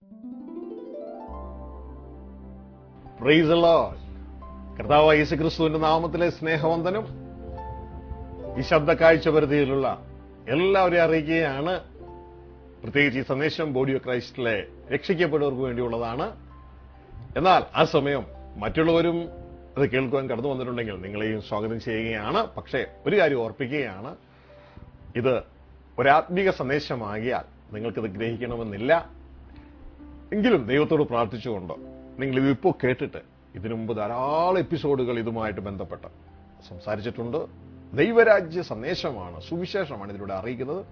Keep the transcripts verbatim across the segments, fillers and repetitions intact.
Price the Lord. കർത്താവായ യേശുക്രിസ്തുവിന്റെ നാമത്തിലെ സ്നേഹവന്ദനം ഈ ശബ്ദ കാഴ്ച പരിധിയിലുള്ള എല്ലാവരെയും അറിയിക്കുകയാണ്. പ്രത്യേകിച്ച് ഈ സന്ദേശം ബോഡി ഓഫ് ക്രൈസ്റ്റിലെ രക്ഷിക്കപ്പെട്ടവർക്ക് വേണ്ടിയുള്ളതാണ്. എന്നാൽ ആ സമയം മറ്റുള്ളവരും അത് കേൾക്കുവാൻ കടന്നു വന്നിട്ടുണ്ടെങ്കിൽ നിങ്ങളെയും സ്വാഗതം ചെയ്യുകയാണ്. പക്ഷേ ഒരു കാര്യം ഓർപ്പിക്കുകയാണ്, ഇത് ഒരാത്മീക സന്ദേശമാകിയാൽ നിങ്ങൾക്കിത് ഗ്രഹിക്കണമെന്നില്ല. എങ്കിലും ദൈവത്തോട് പ്രാർത്ഥിച്ചുകൊണ്ട് നിങ്ങൾ ഇതിപ്പോൾ കേട്ടിട്ട് ഇതിനു മുമ്പ് ധാരാളം എപ്പിസോഡുകൾ ഇതുമായിട്ട് ബന്ധപ്പെട്ട് സംസാരിച്ചിട്ടുണ്ട്. ദൈവരാജ്യ സന്ദേശമാണ്, സുവിശേഷമാണ് ഇതിലൂടെ അറിയിക്കുന്നത്.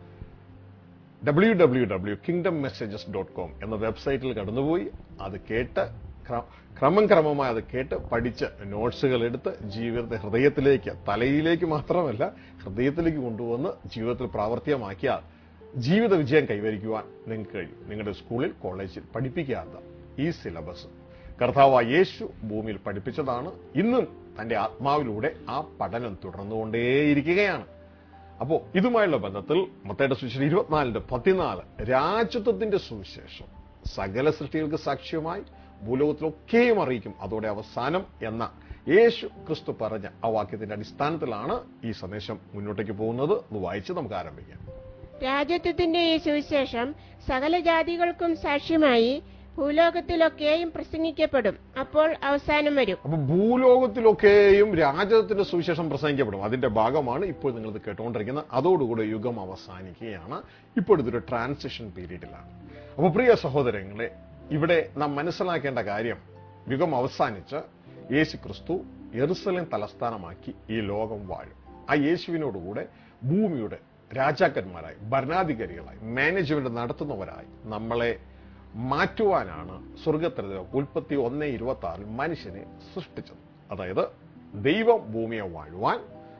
W W W kingdom messages dot com എന്ന വെബ്സൈറ്റിൽ കടന്നുപോയി അത് കേട്ട് ക്രമം ക്രമമായി അത് കേട്ട് പഠിച്ച് നോട്ട്സുകൾ എടുത്ത് ജീവിതത്തെ ഹൃദയത്തിലേക്ക്, തലയിലേക്ക് മാത്രമല്ല ഹൃദയത്തിലേക്ക് കൊണ്ടുവന്ന് ജീവിതത്തിൽ പ്രാവർത്തികമാക്കിയാൽ ജീവിത വിജയം കൈവരിക്കുവാൻ നിങ്ങൾക്ക് കഴിയും. നിങ്ങളുടെ സ്കൂളിൽ കോളേജിൽ പഠിപ്പിക്കാത്ത ഈ സിലബസ് കർത്താവായ യേശു ഭൂമിയിൽ പഠിപ്പിച്ചതാണ്. ഇന്നും തന്റെ ആത്മാവിലൂടെ ആ പഠനം തുടർന്നുകൊണ്ടേയിരിക്കുകയാണ്. അപ്പോ ഇതുമായുള്ള ബന്ധത്തിൽ മത്തായിയുടെ സുവിശേഷം ഇരുപത്തിനാലിന്റെ പതിനാല് രാജ്യത്വത്തിന്റെ സുവിശേഷം സകല സൃഷ്ടികൾക്ക് സാക്ഷ്യമായി ഭൂലോകത്തിലൊക്കെയും അറിയിക്കും, അതോടെ അവസാനം എന്ന യേശു ക്രിസ്തു പറഞ്ഞ ആ വാക്യത്തിന്റെ അടിസ്ഥാനത്തിലാണ് ഈ സന്ദേശം മുന്നോട്ടേക്ക് പോകുന്നത്. അത് വായിച്ച് നമുക്ക് ആരംഭിക്കാം. രാജ്യത്വത്തിന്റെ ഈ സുവിശേഷം സകല ജാതികൾക്കും സാക്ഷ്യമായി ഭൂലോകത്തിലൊക്കെയും പ്രസംഗിക്കപ്പെടും, അപ്പോൾ അവസാനം വരും. അപ്പൊ ഭൂലോകത്തിലൊക്കെയും രാജ്യത്തിന്റെ സുവിശേഷം പ്രസംഗിക്കപ്പെടും. അതിന്റെ ഭാഗമാണ് ഇപ്പോൾ നിങ്ങൾ ഇത് കേട്ടുകൊണ്ടിരിക്കുന്നത്. അതോടുകൂടെ യുഗം അവസാനിക്കുകയാണ്. ഇപ്പോൾ ഇതൊരു ട്രാൻസിഷൻ പീരീഡിലാണ്. അപ്പൊ പ്രിയ സഹോദരങ്ങളെ, ഇവിടെ നാം മനസ്സിലാക്കേണ്ട കാര്യം, യുഗം അവസാനിച്ച് യേശു ക്രിസ്തു യെരുസലേം തലസ്ഥാനമാക്കി ഈ ലോകം വാഴും. ആ യേശുവിനോടുകൂടെ ഭൂമിയുടെ രാജാക്കന്മാരായി, ഭരണാധികാരികളായി, മാനേജ്മെന്റ് നടത്തുന്നവരായി നമ്മളെ മാറ്റുവാനാണ് സ്വർഗത്തിൽ ഉൽപ്പത്തി ഒന്ന് ഇരുപത്തി ആറിൽ മനുഷ്യനെ സൃഷ്ടിച്ചത്. അതായത് ദൈവം ഭൂമിയെ വാഴുവാൻ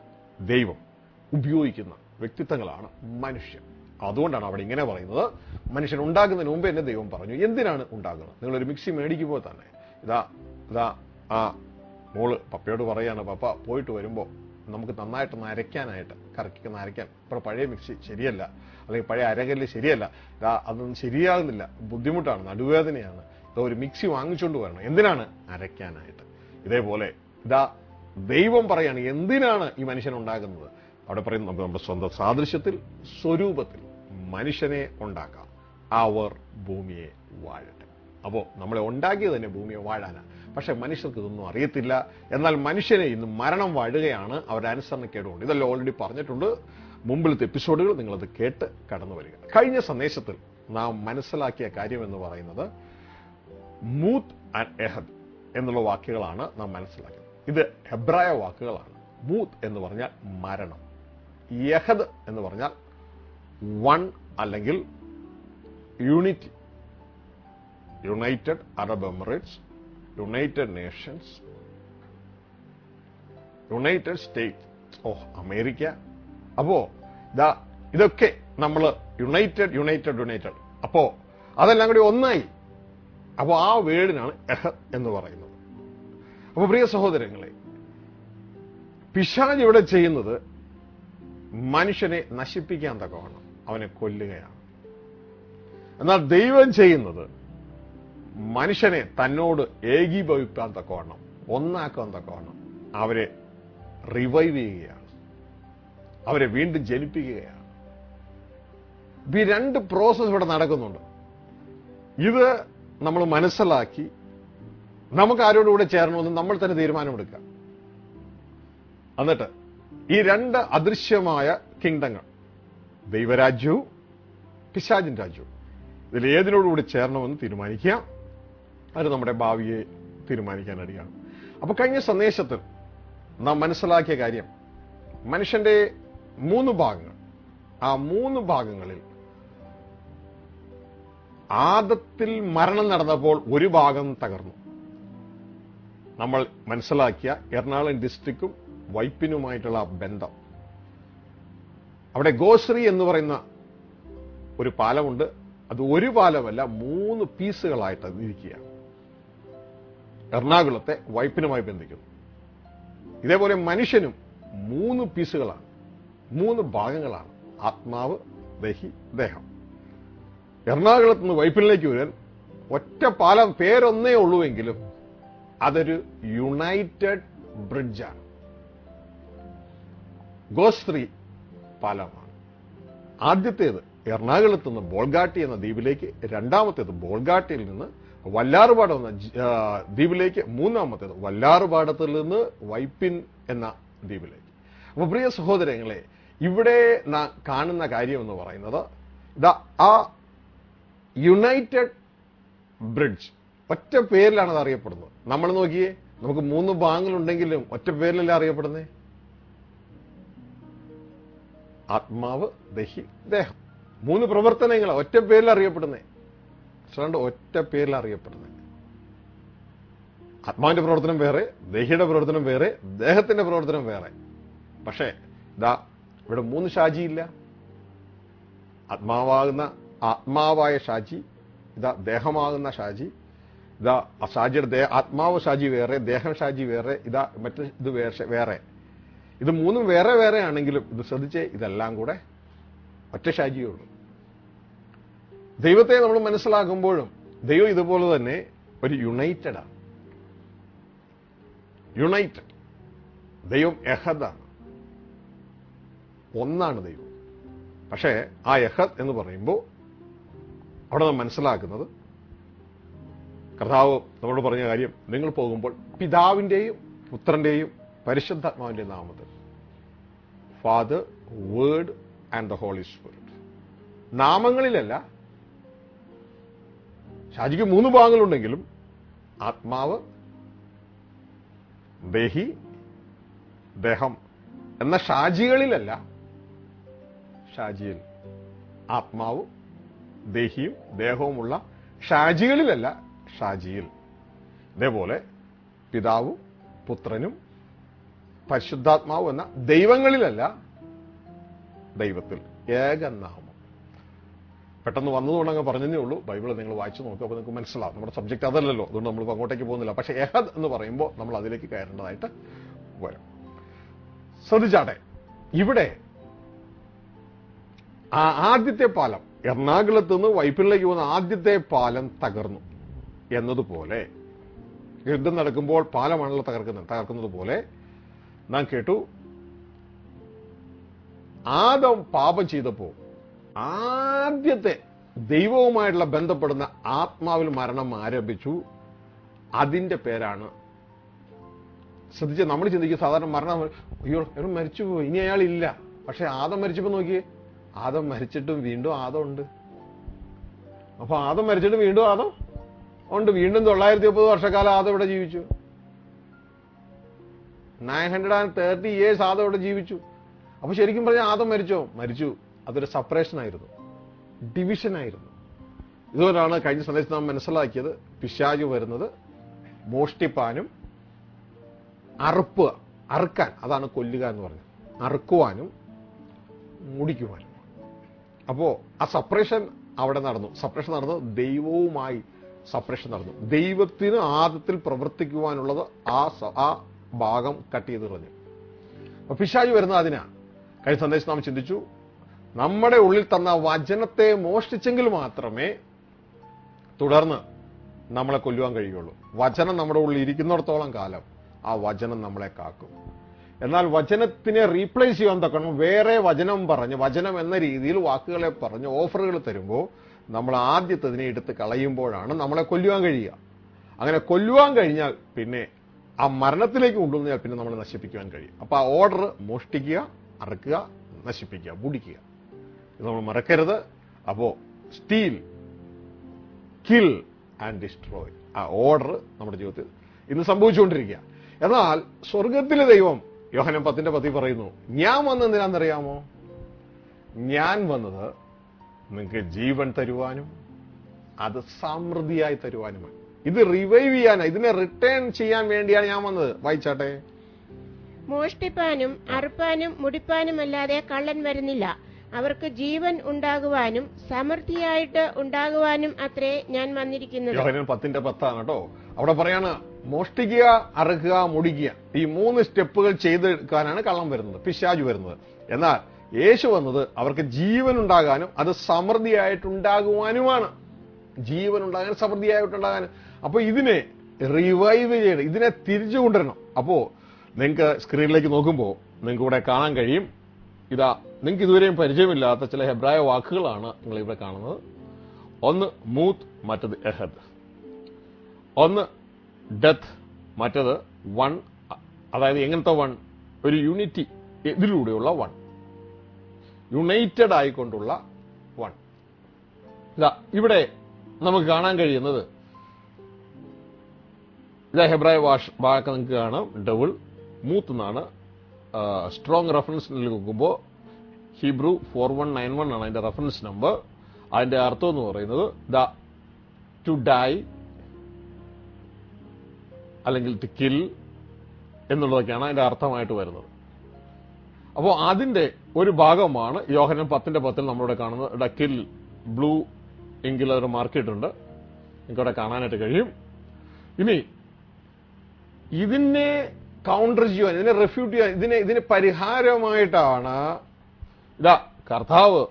ദൈവം ഉപയോഗിക്കുന്ന വ്യക്തിത്വങ്ങളാണ് മനുഷ്യൻ. അതുകൊണ്ടാണ് അവിടെ ഇങ്ങനെ പറയുന്നത്, മനുഷ്യൻ ഉണ്ടാകുന്നതിന് മുമ്പ് എന്നെ ദൈവം പറഞ്ഞു. എന്തിനാണ് ഉണ്ടാകുന്നത്? നിങ്ങളൊരു മിക്സി മേടിക്കുമ്പോൾ തന്നെ ഇതാ ഇതാ ആ മോള് പപ്പയോട് പറയാണ്, പപ്പ പോയിട്ട് വരുമ്പോൾ നമുക്ക് നന്നായിട്ടൊന്ന് അരയ്ക്കാനായിട്ട്, കറക്കിക്കുന്ന അരയ്ക്കാൻ, ഇപ്പോൾ പഴയ മിക്സി ശരിയല്ല, അല്ലെങ്കിൽ പഴയ അരകല്ല് ശരിയല്ല, ഇതാ അതൊന്നും ശരിയാകുന്നില്ല, ബുദ്ധിമുട്ടാണ്, നടുവേദനയാണ്, ഇതാ ഒരു മിക്സി വാങ്ങിച്ചുകൊണ്ട് വരണം. എന്തിനാണ്? അരയ്ക്കാനായിട്ട്. ഇതേപോലെ ഇതാ ദൈവം പറയാണ് എന്തിനാണ് ഈ മനുഷ്യൻ ഉണ്ടാകുന്നത്. അവിടെ പറയുന്നത് നമ്മുടെ സ്വന്തം സാദൃശ്യത്തിൽ സ്വരൂപത്തിൽ മനുഷ്യനെ ഉണ്ടാക്കാം, അവർ ഭൂമിയെ വാഴട്ടെ. അപ്പോൾ നമ്മളെ ഉണ്ടാക്കിയത് തന്നെ ഭൂമിയെ വാഴാനാണ്. പക്ഷെ മനുഷ്യർക്ക് ഇതൊന്നും അറിയത്തില്ല. എന്നാൽ മനുഷ്യനെ ഇന്ന് മരണം വാഴുകയാണ് അവരുടെ അനുസരണക്കേടുകൊണ്ട്. ഇതെല്ലാം ഓൾറെഡി പറഞ്ഞിട്ടുണ്ട് മുമ്പിലത്തെ എപ്പിസോഡുകൾ, നിങ്ങളത് കേട്ട് കടന്നു വരിക. കഴിഞ്ഞ സന്ദേശത്തിൽ നാം മനസ്സിലാക്കിയ കാര്യം എന്ന് പറയുന്നത് മൂത്ത് ആൻഡ് എഹദ് എന്നുള്ള വാക്കുകളാണ് നാം മനസ്സിലാക്കിയത്. ഇത് ഹെബ്രായ വാക്കുകളാണ്. മൂത്ത് എന്ന് പറഞ്ഞാൽ മരണം, യഹദ് എന്ന് പറഞ്ഞാൽ വൺ അല്ലെങ്കിൽ unity, United Arab Emirates, United Nations, United States of America. അപ്പോ ഇതാ ഇതൊക്കെ നമ്മൾ യുണൈറ്റഡ് യുണൈറ്റഡ് യുണൈറ്റഡ് അപ്പോ അതെല്ലാം കൂടി ഒന്നായി. അപ്പോ ആ വേർഡിനാണ് എഹദ് എന്ന് പറയുന്നത്. അപ്പൊ പ്രിയ സഹോദരങ്ങളെ, പിശാച് ഇവിടെ ചെയ്യുന്നത് മനുഷ്യനെ നശിപ്പിക്കാൻ തക്കവണ്ണം അവനെ കൊല്ലുകയാണ്. എന്നാൽ ദൈവം ചെയ്യുന്നത് മനുഷ്യനെ തന്നോട് ഏകീഭവിക്കാൻ തക്കവണ്ണം, ഒന്നാക്കാൻ തക്കവണ്ണം അവരെ റിവൈവ് ചെയ്യുകയാണ്, അവരെ വീണ്ടും ജനിപ്പിക്കുകയാണ്. ഈ രണ്ട് പ്രോസസ് ഇവിടെ നടക്കുന്നുണ്ട്. ഇത് നമ്മൾ മനസ്സിലാക്കി നമുക്ക് ആരോടുകൂടെ ചേരണമെന്ന് നമ്മൾ തന്നെ തീരുമാനമെടുക്കാം. എന്നിട്ട് ഈ രണ്ട് അദൃശ്യമായ കിങ്ഡങ്ങൾ, ദൈവരാജ്യവും പിശാചിൻ രാജ്യവും, ഇതിൽ ഏതിനോടുകൂടി ചേരണമെന്ന് തീരുമാനിക്കുക. അത് നമ്മുടെ ഭാവിയെ തീരുമാനിക്കാനിടയാണ്. അപ്പൊ കഴിഞ്ഞ സന്ദേശത്തിൽ നാം മനസ്സിലാക്കിയ കാര്യം, മനുഷ്യന്റെ മൂന്ന് ഭാഗങ്ങൾ, ആ മൂന്ന് ഭാഗങ്ങളിൽ ആദത്തിൽ മരണം നടന്നപ്പോൾ ഒരു ഭാഗം തകർന്നു. നമ്മൾ മനസ്സിലാക്കിയ എറണാകുളം ഡിസ്ട്രിക്റ്റും വൈപ്പിനുമായിട്ടുള്ള ബന്ധം. അവിടെ ഗോശ്രീ എന്ന് പറയുന്ന ഒരു പാലമുണ്ട്. അത് ഒരു പാലമല്ല, മൂന്ന് പീസുകളായിട്ട് ഇരിക്കുകയാണ്. എറണാകുളത്തെ വൈപ്പിനുമായി ബന്ധിക്കുന്നു. ഇതേപോലെ മനുഷ്യനും മൂന്ന് പീസുകളാണ്, മൂന്ന് ഭാഗങ്ങളാണ്, ആത്മാവ്, ദേഹി, ദേഹം. എറണാകുളത്ത് നിന്ന് വൈപ്പിനിലേക്ക് വരാൻ ഒറ്റ പാലം പേരൊന്നേ ഉള്ളൂവെങ്കിലും അതൊരു യുണൈറ്റഡ് ബ്രിഡ്ജാണ്. ഗോശ്രീ പാലമാണ്. ആദ്യത്തേത് എറണാകുളത്ത് നിന്ന് ബോൾഗാട്ടി എന്ന ദ്വീപിലേക്ക്, രണ്ടാമത്തേത് ബോൾഗാട്ടിയിൽ നിന്ന് വല്ലാറുപാടം എന്ന ദ്വീപിലേക്ക്, മൂന്നാമത്തേത് വല്ലാറുപാടത്തിൽ നിന്ന് വൈപ്പിൻ എന്ന ദ്വീപിലേക്ക്. അപ്പൊ പ്രിയ സഹോദരങ്ങളെ, ഇവിടെ നാം കാണുന്ന കാര്യം എന്ന് പറയുന്നത് ഇതാ ആ യുണൈറ്റഡ് ബ്രിഡ്ജ് ഒറ്റ പേരിലാണ് അത് അറിയപ്പെടുന്നത്. നമ്മൾ നോക്കിയേ, നമുക്ക് മൂന്ന് ഭാഗങ്ങളുണ്ടെങ്കിലും ഒറ്റ പേരിലല്ല അറിയപ്പെടുന്നേ. ആത്മാവ്, ദഹി, ദേഹം. മൂന്ന് പ്രവർത്തനങ്ങൾ ഒറ്റ പേരിൽ അറിയപ്പെടുന്നേ. അതുകൊണ്ട് ഒറ്റ പേരിൽ അറിയപ്പെടുന്നത്. ആത്മാവിന്റെ പ്രവർത്തനം വേറെ, ദഹിയുടെ പ്രവർത്തനം വേറെ, ദേഹത്തിന്റെ പ്രവർത്തനം വേറെ. പക്ഷേ ഇതാ ഇവിടെ മൂന്ന് ഷാജിയില്ല. ആത്മാവാകുന്ന ആത്മാവായ ഷാജി, ഇതാ ദേഹമാകുന്ന ഷാജി, ഇതാ ഷാജിയുടെ ആത്മാവ് ഷാജി വേറെ, ദേഹം ഷാജി വേറെ, ഇതാ മറ്റു ഇത് വേറെ. ഇത് മൂന്നും വേറെ വേറെ ആണെങ്കിലും ഇത് ശ്രദ്ധിച്ചേ, ഇതെല്ലാം കൂടെ ഒറ്റ ഷാജിയേ ഉള്ളൂ. ദൈവത്തെ നമ്മൾ മനസ്സിലാക്കുമ്പോഴും ദൈവം ഇതുപോലെ തന്നെ ഒരു യുണൈറ്റഡാണ്. യുണൈറ്റഡ്. ദൈവം എഹദാണ്, ഒന്നാണ് ദൈവം. പക്ഷേ ആ എഹദ് എന്ന് പറയുമ്പോൾ അവിടെ നാം മനസ്സിലാക്കുന്നത്, കർത്താവ് നമ്മളോട് പറഞ്ഞ കാര്യം, നിങ്ങൾ പോകുമ്പോൾ പിതാവിന്റെയും പുത്രന്റെയും പരിശുദ്ധാത്മാവിന്റെ നാമത്തിൽ, Father, Word and the Holy Spirit. നാമങ്ങളിലല്ല. ഷാജിക്ക് മൂന്ന് ഭാഗങ്ങളുണ്ടെങ്കിലും ആത്മാവ്, ദേഹി, ദേഹം എന്ന ഷാജികളിലല്ല, ഷാജിയിൽ ആത്മാവും ദേഹിയും ദേഹവുമുള്ള ഷാജികളിലല്ല, ഷാജിയിൽ. ഇതേപോലെ പിതാവും പുത്രനും പരിശുദ്ധാത്മാവും എന്ന ദൈവങ്ങളിലല്ല, ദൈവത്തിൽ. ഏകനാമം. പെട്ടെന്ന് വന്നതുകൊണ്ട് അങ്ങ് പറഞ്ഞതേ ഉള്ളൂ. ബൈബിൾ നിങ്ങൾ വായിച്ചു നോക്കുക, അപ്പോൾ നിങ്ങൾക്ക് മനസ്സിലാവും. നമ്മുടെ സബ്ജക്ട് അതല്ലല്ലോ, അതുകൊണ്ട് നമ്മൾ അങ്ങോട്ടേക്ക് പോകുന്നില്ല. പക്ഷേ എഹദ് എന്ന് പറയുമ്പോൾ നമ്മൾ അതിലേക്ക് കയറേണ്ടതായിട്ട് വരും. ശ്രദ്ധിച്ചാട്ടെ, ഇവിടെ ആ ആദ്യത്തെ പാലം, എറണാകുളത്ത് നിന്ന് വൈപ്പിനിലേക്ക് പോകുന്ന ആദ്യത്തെ പാലം തകർന്നു എന്നതുപോലെ, യുദ്ധം നടക്കുമ്പോൾ പാലമാണല്ലോ തകർക്കുന്നത് തകർക്കുന്നത് പോലെ നാം കേട്ടു, ആദം പാപം ചെയ്തപ്പോൾ ആദ്യത്തെ ദൈവവുമായിട്ടുള്ള ബന്ധപ്പെടുന്ന ആത്മാവിൽ മരണം ആരംഭിച്ചു. അതിന്റെ പേരാണ്, ശ്രദ്ധിച്ച, നമ്മൾ ചിന്തിക്കും സാധാരണ മരണം, അയ്യോ അയാൾ മരിച്ചുപോയി, ഇനി അയാളില്ല. പക്ഷെ ആദം മരിച്ചപ്പോ നോക്കിയേ, ആദം മരിച്ചിട്ടും വീണ്ടും ആദം ഉണ്ട്. അപ്പൊ ആദം മരിച്ചിട്ടും വീണ്ടും ആദം ഉണ്ട്. വീണ്ടും തൊള്ളായിരത്തി മുപ്പത് വർഷക്കാലം ആദം ഇവിടെ ജീവിച്ചു. Nine hundred and thirty years Adam ഇവിടെ ജീവിച്ചു. അപ്പൊ ശരിക്കും പറഞ്ഞാൽ ആദം മരിച്ചോ? മരിച്ചു. അതൊരു സെപ്പറേഷൻ ആയിരുന്നു, ഡിവിഷൻ ആയിരുന്നു. ഇതുപോലാണ് കഴിഞ്ഞ സന്ദേശത്ത് നാം മനസ്സിലാക്കിയത്, പിശാച് വരുന്നത് മോഷ്ടിപ്പാനും അറുപ്പുക, അറുക്കാൻ, അതാണ് കൊല്ലുക എന്ന് പറഞ്ഞത്, അറുക്കുവാനും മുടിക്കുവാനും. അപ്പോ ആ സെപ്പറേഷൻ അവിടെ നടന്നു. സെപ്പറേഷൻ നടന്നത് ദൈവവുമായി സെപ്പറേഷൻ നടന്നു. ദൈവത്തിന് ആദത്തിൽ പ്രവർത്തിക്കുവാനുള്ളത് ആ ആ ഭാഗം കട്ട് ചെയ്ത് കളഞ്ഞു. അപ്പൊ പിശാച് വരുന്നത് അതിനാ. കഴിഞ്ഞ സന്ദേശം നാം ചിന്തിച്ചു, നമ്മുടെ ഉള്ളിൽ തന്ന വചനത്തെ മോഷ്ടിച്ചെങ്കിൽ മാത്രമേ തുടർന്ന് നമ്മളെ കൊല്ലുവാൻ കഴിയുള്ളൂ. വചനം നമ്മുടെ ഉള്ളിൽ ഇരിക്കുന്നിടത്തോളം കാലം ആ വചനം നമ്മളെ കാക്കും. എന്നാൽ വചനത്തിനെ റീപ്ലേസ് ചെയ്യാൻ തക്കണം വേറെ വചനം പറഞ്ഞ്, വചനം എന്ന രീതിയിൽ വാക്കുകളെ പറഞ്ഞ് ഓഫറുകൾ തരുമ്പോൾ നമ്മൾ ആദ്യത്തതിനെ എടുത്ത് കളയുമ്പോഴാണ് നമ്മളെ കൊല്ലുവാൻ കഴിയുക. അങ്ങനെ കൊല്ലുവാൻ കഴിഞ്ഞാൽ പിന്നെ ആ മരണത്തിലേക്ക് കൊണ്ടുവന്നാൽ പിന്നെ നമ്മളെ നശിപ്പിക്കുവാൻ കഴിയും. അപ്പൊ ആ ഓർഡർ മോഷ്ടിക്കുക, അറക്കുക, നശിപ്പിക്കുക, മുടിക്കുക, ഇത് നമ്മൾ മറക്കരുത്. അപ്പോ സ്റ്റീൽ, കിൽ ആൻഡ് ഡിസ്ട്രോയ്, ആ ഓർഡർ നമ്മുടെ ജീവിതത്തിൽ ഇന്ന് സംഭവിച്ചുകൊണ്ടിരിക്കുക. എന്നാൽ സ്വർഗത്തിലെ ദൈവം യോഹന്നാൻ പത്തിന്റെ പത്തി പറയുന്നു, ഞാൻ വന്നത് എന്തിനാണെന്നറിയാമോ? ഞാൻ വന്നത് നിങ്ങൾക്ക് ജീവൻ തരുവാനും അത് സമൃദ്ധിയായി തരുവാനുമാണ്. ഇത് റിവൈവ് ചെയ്യാനാണ്, ഇതിനെ റിട്ടേൺ ചെയ്യാൻ വേണ്ടിയാണ് ഞാൻ വന്നത്. വായിച്ചാട്ടെ. മോഷ്ടിപ്പാനും അറുപ്പാനും മുടിപ്പാനും അല്ലാതെ കള്ളൻ വരുന്നില്ല. അവർക്ക് ജീവൻ ഉണ്ടാകുവാനും സമൃദ്ധിയായിട്ട് ഉണ്ടാകുവാനും അത്രേ ഞാൻ വന്നിരിക്കുന്നത്. യോഹന്നാൻ പത്തിന്റെ പത്താണ് കേട്ടോ. അവിടെ പറയാണ് മോഷ്ടിക്കുക, അറുക്കുക, മുടിക്കുക, ഈ മൂന്ന് സ്റ്റെപ്പുകൾ ചെയ്തെടുക്കാനാണ് കള്ളം വരുന്നത്, പിശാച് വരുന്നത്. എന്നാൽ യേശു വന്നത് അവർക്ക് ജീവൻ ഉണ്ടാകാനും അത് സമൃദ്ധിയായിട്ടുണ്ടാകുവാനുമാണ്. ജീവൻ ഉണ്ടാകാൻ, സമൃദ്ധിയായിട്ടുണ്ടാകാൻ. അപ്പൊ ഇതിനെ റിവൈവ് ചെയ്യണം, ഇതിനെ തിരിച്ചു കൊണ്ടുവരണം. അപ്പോ നിങ്ങൾക്ക് സ്ക്രീനിലേക്ക് നോക്കുമ്പോൾ നിങ്ങൾക്ക് ഇവിടെ കാണാൻ കഴിയും, ഇതാ നിങ്ങൾക്ക് ഇതുവരെയും പരിചയമില്ലാത്ത ചില ഹെബ്രായ വാക്കുകളാണ് നിങ്ങൾ ഇവിടെ കാണുന്നത്. ഒന്ന് മൂത്ത്, മറ്റത് എഹദ്. ഒന്ന് ഡെത്ത്, മറ്റത് വൺ. അതായത് എങ്ങനത്തെ വൺ? ഒരു യൂണിറ്റി, ഇതിലൂടെയുള്ള വൺ, യുണൈറ്റഡ് ആയിക്കൊണ്ടുള്ള വൺ. ഇതാ ഇവിടെ നമുക്ക് കാണാൻ കഴിയുന്നത്, ഇതാ ഹെബ്രായ ഭാഷ വാക്ക് നിങ്ങൾക്ക് കാണാം, ഡബിൾ മൂത്ത് എന്നാണ്. സ്ട്രോങ് റെഫറൻസിൽ നോക്കുമ്പോൾ Hebrew four one nine one ആണ് അതിന്റെ റെഫറൻസ് നമ്പർ. അതിന്റെ അർത്ഥം എന്ന് പറയുന്നത് ദ ടു ഡൈ അല്ലെങ്കിൽ ടു കിൽ എന്നുള്ളതൊക്കെയാണ് അതിന്റെ അർത്ഥമായിട്ട് വരുന്നത്. അപ്പോൾ അതിന്റെ ഒരു ഭാഗമാണ് യോഹന്നാൻ പത്തിന്റെ പത്തിൽ നമ്മളിവിടെ കാണുന്നത്. ദ കിൽ ബ്ലൂ എങ്കിൽ അതൊരു മാർക്കിട്ടുണ്ട്, നിങ്ങൾക്കവിടെ കാണാനായിട്ട് കഴിയും. ഇനി ഇതിനെ കൗണ്ടർ ചെയ്യുവാൻ, ഇതിനെ റെഫ്യൂട്ട് ചെയ്യാൻ, ഇതിനെ ഇതിന് പരിഹാരമായിട്ടാണ് ഇതാ കർത്താവ്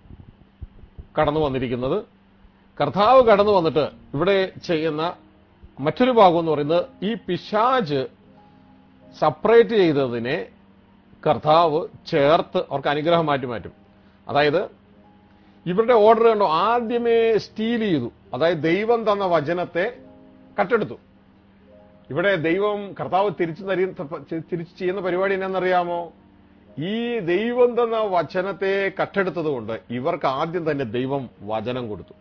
കടന്നു വന്നിരിക്കുന്നത്. കർത്താവ് കടന്നു വന്നിട്ട് ഇവിടെ ചെയ്യുന്ന മറ്റൊരു ഭാഗം എന്ന് പറയുന്നത്, ഈ പിശാച് സെപ്പറേറ്റ് ചെയ്തതിനെ കർത്താവ് ചേർത്ത് അവർക്ക് അനുഗ്രഹം മാറ്റി മാറ്റും. അതായത് ഇവരുടെ ഓർഡർ കണ്ടോ, ആദ്യമേ സ്റ്റീൽ ചെയ്തു. അതായത് ദൈവം തന്ന വചനത്തെ കട്ടെടുത്തു. ഇവിടെ ദൈവം കർത്താവ് തിരിച്ചു തിരിച്ചു ചെയ്യുന്ന പരിപാടി എന്നാണെന്നറിയാമോ? ഈ ദൈവം തന്ന വചനത്തെ കട്ടെടുത്തത് കൊണ്ട് ഇവർക്ക് ആദ്യം തന്നെ ദൈവം വചനം കൊടുത്തു.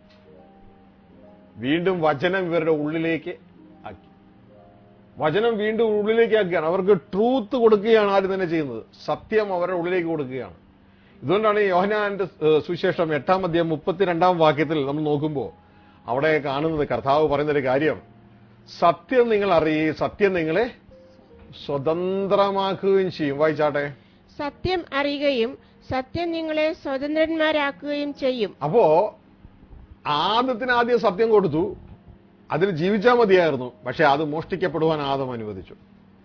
വീണ്ടും വചനം ഇവരുടെ ഉള്ളിലേക്ക് ആക്കി. വചനം വീണ്ടും ഉള്ളിലേക്ക് ആക്കുകയാണ്. അവർക്ക് ട്രൂത്ത് കൊടുക്കുകയാണ് ആദ്യം തന്നെ ചെയ്യുന്നത്. സത്യം അവരുടെ ഉള്ളിലേക്ക് കൊടുക്കുകയാണ്. ഇതുകൊണ്ടാണ് യോഹന്നാന്റെ സുവിശേഷം എട്ടാം അധ്യായം മുപ്പത്തിരണ്ടാം വാക്യത്തിൽ നമ്മൾ നോക്കുമ്പോൾ അവിടെ കാണുന്നത്, കർത്താവ് പറയുന്നൊരു കാര്യം, സത്യം നിങ്ങൾ അറിയുകയും സത്യം നിങ്ങളെ സ്വതന്ത്രമാക്കുകയും ചെയ്യും. വായിച്ചാട്ടെ. സത്യം അറിയുകയും സത്യം നിങ്ങളെ സ്വതന്ത്രന്മാരാക്കുകയും ചെയ്യും. അപ്പോ ആദത്തിന് ആദ്യം സത്യം കൊടുത്തു, അതിന് ജീവിച്ചാൽ മതിയായിരുന്നു. പക്ഷെ അത് മോഷ്ടിക്കപ്പെടുവാൻ ആദം അനുവദിച്ചു.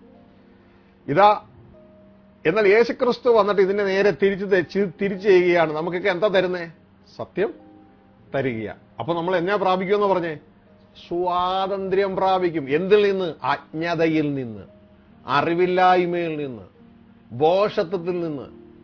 ഇതാ എന്നാൽ യേശുക്രിസ്തു വന്നിട്ട് ഇതിനെ നേരെ തിരിച്ചു തിരിച്ചു ചെയ്യുകയാണ്. നമുക്കൊക്കെ എന്താ തരുന്നേ? സത്യം തരിക. അപ്പൊ നമ്മൾ എന്നാ പ്രാപിക്കുമെന്ന് പറഞ്ഞേ? സ്വാതന്ത്ര്യം പ്രാപിക്കും. എന്തിൽ നിന്ന്? അജ്ഞതയിൽ നിന്ന്, അറിവില്ലായ്മയിൽ നിന്ന്, ബോഷത്വത്തിൽ നിന്ന്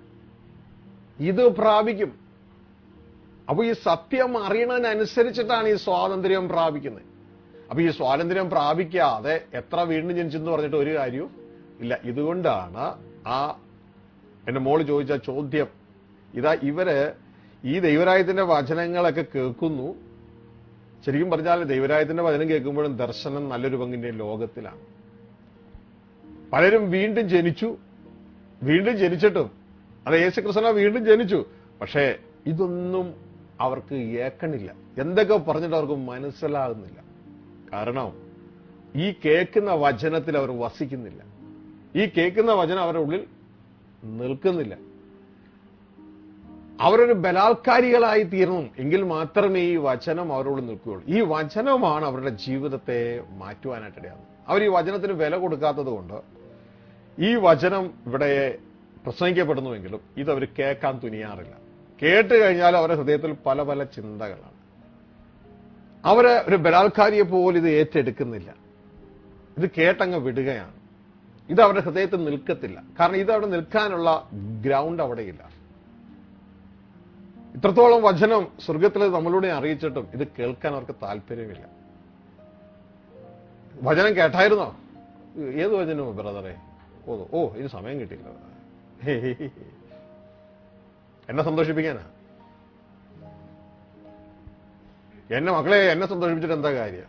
ഇത് പ്രാപിക്കും. അപ്പൊ ഈ സത്യം അറിയണതിനനുസരിച്ചിട്ടാണ് ഈ സ്വാതന്ത്ര്യം പ്രാപിക്കുന്നത്. അപ്പൊ ഈ സ്വാതന്ത്ര്യം പ്രാപിക്കാതെ എത്ര വീണ്ടും ജനിച്ചെന്ന് പറഞ്ഞിട്ട് ഒരു കാര്യവും ഇല്ല. ഇതുകൊണ്ടാണ് ആ എന്റെ മോള് ചോദിച്ച ചോദ്യം. ഇതാ ഇവര് ഈ ദൈവരാജ്യത്തിന്റെ വചനങ്ങളൊക്കെ കേൾക്കുന്നു. ശരിക്കും പറഞ്ഞാൽ ദൈവരാജ്യത്തിന്റെ വചനം കേൾക്കുമ്പോഴും ദർശനം നല്ലൊരു പങ്കിന്റെ ലോകത്തിലാണ്. പലരും വീണ്ടും ജനിച്ചു, വീണ്ടും ജനിച്ചിട്ടും അത് യേശുക്രിസ്തു വീണ്ടും ജനിച്ചു, പക്ഷേ ഇതൊന്നും അവർക്ക് ഏക്കണില്ല. എന്തൊക്കെ പറഞ്ഞിട്ട് അവർക്ക് മനസ്സിലാകുന്നില്ല. കാരണം ഈ കേൾക്കുന്ന വചനത്തിൽ അവർ വസിക്കുന്നില്ല. ഈ കേൾക്കുന്ന വചനം അവരുടെ ഉള്ളിൽ നിൽക്കുന്നില്ല. അവരൊരു ബലാത്കാരികളായി തീരണം, എങ്കിൽ മാത്രമേ ഈ വചനം അവരോട് നിൽക്കുകയുള്ളൂ. ഈ വചനമാണ് അവരുടെ ജീവിതത്തെ മാറ്റുവാനായിട്ടിടയാകുന്നത്. അവർ ഈ വചനത്തിന് വില കൊടുക്കാത്തത് കൊണ്ട് ഈ വചനം ഇവിടെ പ്രസംഗിക്കപ്പെടുന്നുവെങ്കിലും ഇതവർ കേൾക്കാൻ തുനിയാറില്ല. കേട്ട് കഴിഞ്ഞാൽ അവരുടെ ഹൃദയത്തിൽ പല പല ചിന്തകളാണ്. അവര് ഒരു ബലാത്കാരിയെ പോലും ഇത് ഏറ്റെടുക്കുന്നില്ല. ഇത് കേട്ടങ്ങ് വിടുകയാണ്. ഇത് അവരുടെ ഹൃദയത്തിൽ നിൽക്കത്തില്ല. കാരണം ഇത് അവിടെ നിൽക്കാനുള്ള ഗ്രൗണ്ട് അവിടെയില്ല. ഇത്രത്തോളം വചനം സ്വർഗത്തിൽ നമ്മളോട് അറിയിച്ചിട്ടും ഇത് കേൾക്കാൻ അവർക്ക് താല്പര്യമില്ല. വചനം കേട്ടായിരുന്നോ? ഏത് വചനമോ ബ്രദറെ? ഓ ഓ ഇത് സമയം കിട്ടിയില്ല. എന്നെ സന്തോഷിപ്പിക്കാനാ? എന്നെ മക്കളെ എന്നെ സന്തോഷിപ്പിച്ചിട്ട് എന്താ കാര്യം?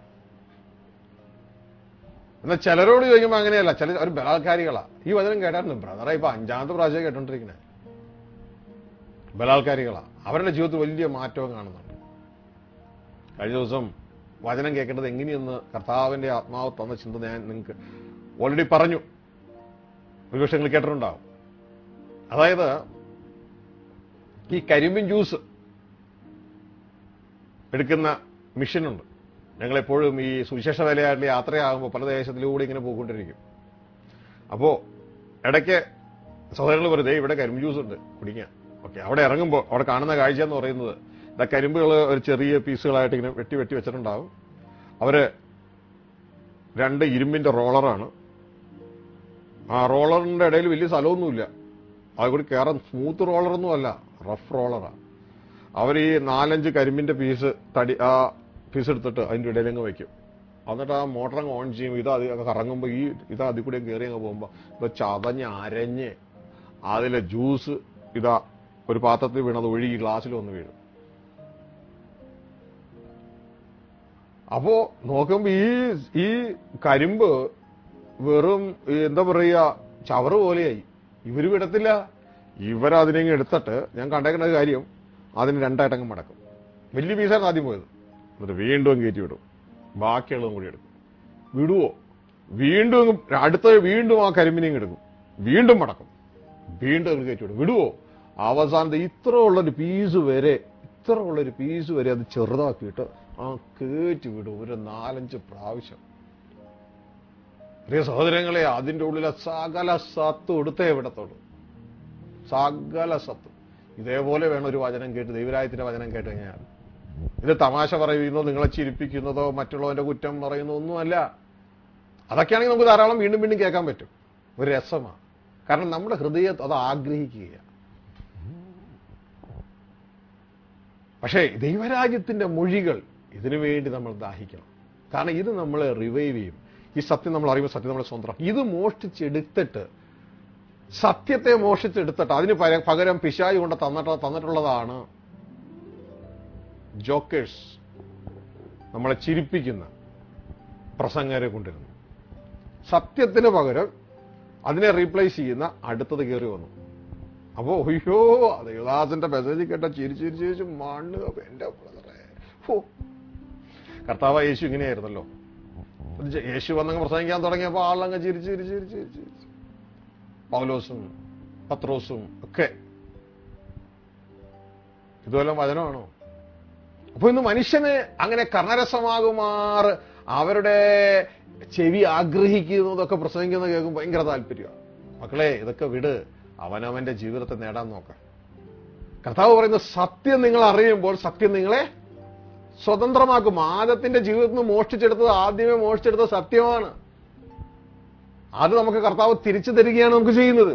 എന്നാൽ ചിലരോട് ചോദിക്കുമ്പോൾ അങ്ങനെയല്ല. ചില ഒരു ബലാത്കാരികളാ. ഈ വചനം കേട്ടായിരുന്നു ബ്രദറെ, ഇപ്പൊ അഞ്ചാമത്തെ പ്രാവശ്യം കേട്ടോണ്ടിരിക്കണേ. ബലാത്കാരികളാ. അവരുടെ ജീവിതത്തിൽ വലിയ മാറ്റവും കാണുന്നുണ്ട്. കഴിഞ്ഞ ദിവസം വചനം കേൾക്കേണ്ടത് എങ്ങനെയെന്ന് കർത്താവിന്റെ ആത്മാവ് തന്ന ചിന്ത ഞാൻ നിങ്ങൾക്ക് ഓൾറെഡി പറഞ്ഞു. ഒരു പക്ഷേ നിങ്ങൾ കേട്ടിട്ടുണ്ടാവും. അതായത് ഈ കരിമ്പിൻ ജ്യൂസ് എടുക്കുന്ന മെഷീനുണ്ട്. ഞങ്ങളെപ്പോഴും ഈ സുവിശേഷ വേലയായിട്ട് യാത്രയാകുമ്പോൾ പല ദേശത്തിലൂടെ ഇങ്ങനെ പോയിക്കൊണ്ടിരിക്കും. അപ്പോ ഇടയ്ക്ക് സഹോദരങ്ങൾ വെറുതെ ഇവിടെ കരിമ്പ് ജ്യൂസ് ഉണ്ട് കുടിക്കാൻ. ഓക്കെ, അവിടെ ഇറങ്ങുമ്പോൾ അവിടെ കാണുന്ന കാഴ്ച എന്ന് പറയുന്നത് ഇതാ കരിമ്പുകൾ ഒരു ചെറിയ പീസുകളായിട്ട് ഇങ്ങനെ വെട്ടി വെട്ടി വെച്ചിട്ടുണ്ടാവും. അവര് രണ്ട് ഇരുമ്പിന്റെ റോളറാണ്. ആ റോളറിന്റെ ഇടയിൽ വലിയ സ്ഥലമൊന്നുമില്ല, അത് കൂടി കയറാൻ സ്മൂത്ത് റോളറൊന്നും അല്ല, റഫ് റോളറാണ്. അവർ ഈ നാലഞ്ച് കരിമ്പിന്റെ പീസ് തടി ആ പീസ് എടുത്തിട്ട് അതിന്റെ ഇടയിലങ്ങ് വയ്ക്കും. എന്നിട്ട് ആ മോട്ടറങ്ങ് ഓൺ ചെയ്യും. ഇത് അത് കറങ്ങുമ്പോൾ ഈ ഇത് അതിൽ കൂടെ കയറി അങ്ങ് പോകുമ്പോൾ ഇപ്പൊ ചതഞ്ഞ് അരഞ്ഞ് അതിലെ ജ്യൂസ് ഇതാ ഒരു പാത്രത്തിൽ വീണത് ഒഴുകി ഗ്ലാസ്സിൽ വന്ന് വീഴും. അപ്പോ നോക്കുമ്പോ ഈ ഈ കരിമ്പ് വെറും എന്താ പറയുക ചവറ് പോലെയായി. ഇവര് വിടത്തില്ല. ഇവരതിനെങ്ങ് എടുത്തിട്ട് ഞാൻ കണ്ടേക്കുന്ന കാര്യം അതിന് രണ്ടായിട്ടങ്ങ് മടക്കും. വലിയ പീസാണ് ആദ്യം പോയത്, എന്നിട്ട് വീണ്ടും കയറ്റി വിടും. ബാക്കിയുള്ളതും കൂടി എടുക്കും. വിടുവോ? വീണ്ടും അടുത്ത വീണ്ടും ആ കരിമ്പിനെയും എടുക്കും, വീണ്ടും മടക്കും, വീണ്ടും അങ്ങ് കയറ്റി വിടും. വിടുവോ? അവസാനത്തെ ഇത്ര ഉള്ളൊരു പീസ് വരെ ഇത്ര ഉള്ളൊരു പീസ് വരെ അത് ചെറുതാക്കിയിട്ട് ആ കയറ്റി വിടും ഒരു നാലഞ്ച് പ്രാവശ്യം. പ്രിയ സഹോദരങ്ങളെ, അതിന്റെ ഉള്ളിലെ സകല സത്ത് എടുത്തേ വിടത്തുള്ളൂ. സകല സത്ത്. ഇതേപോലെ വേണം ഒരു വചനം കേട്ട്, ദൈവരാജ്യത്തിന്റെ വചനം കേട്ട് കഴിഞ്ഞാൽ. ഇത് തമാശ പറയുന്നതോ നിങ്ങളെ ചിരിപ്പിക്കുന്നതോ മറ്റുള്ളവന്റെ കുറ്റം പറയുന്നതോ ഒന്നുമല്ല. അതൊക്കെയാണെങ്കിൽ നമുക്ക് ധാരാളം വീണ്ടും വീണ്ടും കേൾക്കാൻ പറ്റും. ഒരു രസമാണ്. കാരണം നമ്മുടെ ഹൃദയം അത് ആഗ്രഹിക്കുകയാണ്. പക്ഷേ ദൈവരാജ്യത്തിന്റെ മൊഴികൾ ഇതിനു വേണ്ടി നമ്മൾ ദാഹിക്കണം. കാരണം ഇത് നമ്മളെ റിവൈവ് ചെയ്യും. ഈ സത്യം നമ്മൾ അറിയുമ്പോൾ സത്യം നമ്മളെ സ്വന്തം. ഇത് മോഷ്ടിച്ചെടുത്തിട്ട് സത്യത്തെ മോഷ്ടിച്ചെടുത്തിട്ട് അതിന് പകരം പിശാച് കൊണ്ട് തന്നിട്ട് തന്നിട്ടുള്ളതാണ് ജോക്കേഴ്സ്, നമ്മളെ ചിരിപ്പിക്കുന്ന പ്രസംഗരെ കൊണ്ടിരുന്നു. സത്യത്തിന് പകരം അതിനെ റീപ്ലേസ് ചെയ്യുന്ന അടുത്തത് കയറി വന്നു. അപ്പോ അയ്യോ ദേവദാസന്റെ മെസ്സേജ് കേട്ട ചിരി ചിരി ചിരിച്ച് മണ്ണ് എന്റെ ബ്രദറെ. ഓ കർത്താവ് യേശു ഇങ്ങനെയായിരുന്നല്ലോ. യേശു വന്നങ്ങ് പ്രസംഗിക്കാൻ തുടങ്ങിയപ്പോൾ ആളങ്ങ് ചിരിച്ച് ചിരിച്ച് ചിരിച്ച് ചിരിച്ച് പൗലോസും പത്രോസും ഒക്കെ. ഇതുവെല്ലാം വചനമാണോ? അപ്പൊ ഇന്ന് മനുഷ്യന് അങ്ങനെ കർണരസമാകുമാർ അവരുടെ ചെവി ആഗ്രഹിക്കുന്നതൊക്കെ പ്രസംഗിക്കുന്നത് കേൾക്കും ഭയങ്കര താല്പര്യമാണ്. മക്കളെ ഇതൊക്കെ വിട്, അവനവന്റെ ജീവിതത്തെ നേടാൻ നോക്കാം. കർത്താവ് പറയുന്ന സത്യം നിങ്ങൾ അറിയുമ്പോൾ സത്യം നിങ്ങളെ സ്വതന്ത്രമാക്കും. ആദത്തിന്റെ ജീവിതത്തിൽ നിന്ന് മോഷ്ടിച്ചെടുത്തത് ആദ്യമേ മോഷ്ടിച്ചെടുത്തത് സത്യമാണ്. അത് നമുക്ക് കർത്താവ് തിരിച്ചു തരികയാണ് നമുക്ക് ചെയ്യുന്നത്.